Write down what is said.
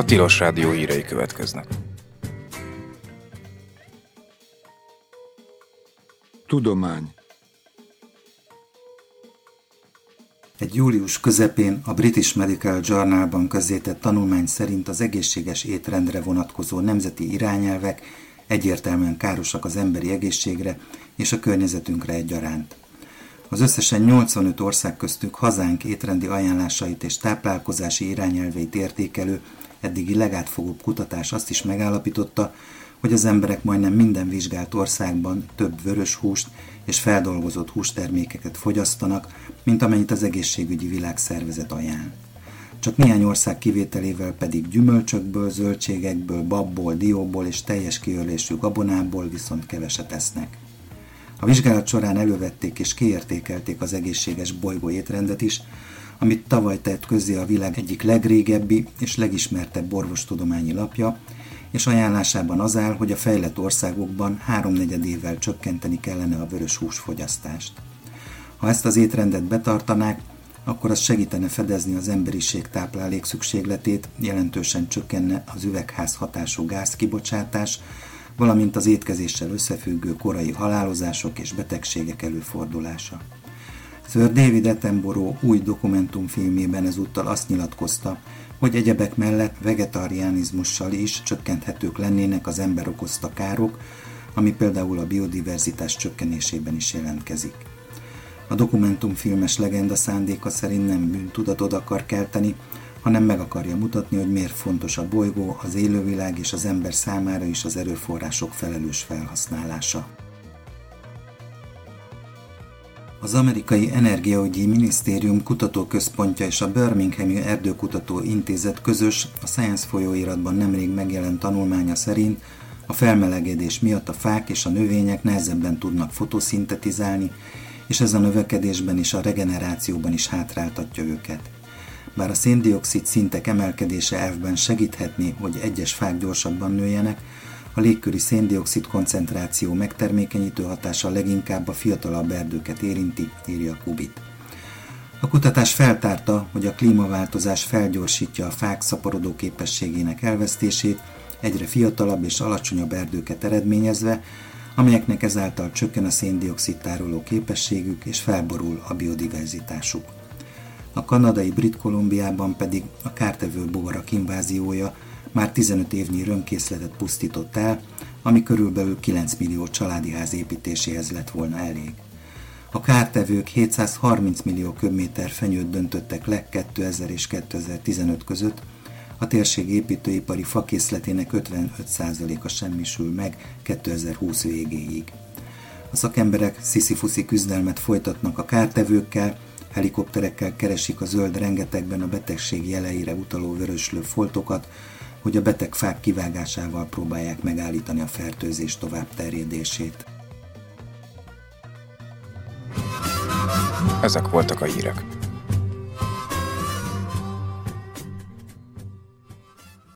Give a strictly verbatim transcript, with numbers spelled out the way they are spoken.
Tilos Rádió hírei következnek. Tudomány. Egy július közepén a British Medical Journalban közzétett tanulmány szerint az egészséges étrendre vonatkozó nemzeti irányelvek egyértelműen károsak az emberi egészségre és a környezetünkre egyaránt. Az összesen nyolcvanöt ország köztük hazánk étrendi ajánlásait és táplálkozási irányelveit értékelő eddigi legátfogóbb kutatás azt is megállapította, hogy az emberek majdnem minden vizsgált országban több vörös húst és feldolgozott hústermékeket fogyasztanak, mint amennyit az egészségügyi világszervezet ajánl. Csak néhány ország kivételével pedig gyümölcsökből, zöldségekből, babból, dióból és teljes kiörlésű gabonából viszont keveset esznek. A vizsgálat során elővették és kiértékelték az egészséges bolygó étrendet is, amit tavaly tett közzé a világ egyik legrégebbi és legismertebb orvostudományi lapja, és ajánlásában az áll, hogy a fejlett országokban háromnegyedével csökkenteni kellene a vörös húsfogyasztást. Ha ezt az étrendet betartanák, akkor az segítene fedezni az emberiség táplálék szükségletét, jelentősen csökkenne az üvegház hatású gázkibocsátás, valamint az étkezéssel összefüggő korai halálozások és betegségek előfordulása. Sir David Attenborough új dokumentumfilmében ezúttal azt nyilatkozta, hogy egyebek mellett vegetariánizmussal is csökkenthetők lennének az ember okozta károk, ami például a biodiverzitás csökkenésében is jelentkezik. A dokumentumfilmes legenda szándéka szerint nem bűntudatot akar kelteni, hanem meg akarja mutatni, hogy miért fontos a bolygó, az élővilág és az ember számára is az erőforrások felelős felhasználása. Az amerikai Energiaügyi Minisztérium kutatóközpontja és a Birminghami Erdőkutató Intézet közös, a Science folyóiratban nemrég megjelent tanulmánya szerint a felmelegedés miatt a fák és a növények nehezebben tudnak fotoszintetizálni, és ez a növekedésben és a regenerációban is hátráltatja őket. Bár a széndioxid szintek emelkedése elvben segíthetné, hogy egyes fák gyorsabban nőjenek, a légköri széndioxid koncentráció megtermékenyítő hatása leginkább a fiatalabb erdőket érinti, írja Kubit. A kutatás feltárta, hogy a klímaváltozás felgyorsítja a fák szaporodó képességének elvesztését, egyre fiatalabb és alacsonyabb erdőket eredményezve, amelyeknek ezáltal csökken a széndioxid tároló képességük és felborul a biodiverzitásuk. A kanadai Brit Kolumbiában pedig a kártevő bogarak inváziója már tizenöt évnyi römkészletet pusztított el, ami körülbelül kilenc millió családi ház építéséhez lett volna elég. A kártevők hétszázharminc millió köbméter fenyőt döntöttek le kétezer és kétezer-tizenöt között, a térség építőipari fakészletének ötvenöt százaléka semmisül meg kétezer-húsz végéig. A szakemberek sziszifuszi küzdelmet folytatnak a kártevőkkel, helikopterekkel keresik a zöld rengetegben a betegség jeleire utaló vöröslő foltokat, hogy a beteg fák kivágásával próbálják megállítani a fertőzés tovább terjedését. Ezek voltak a hírek.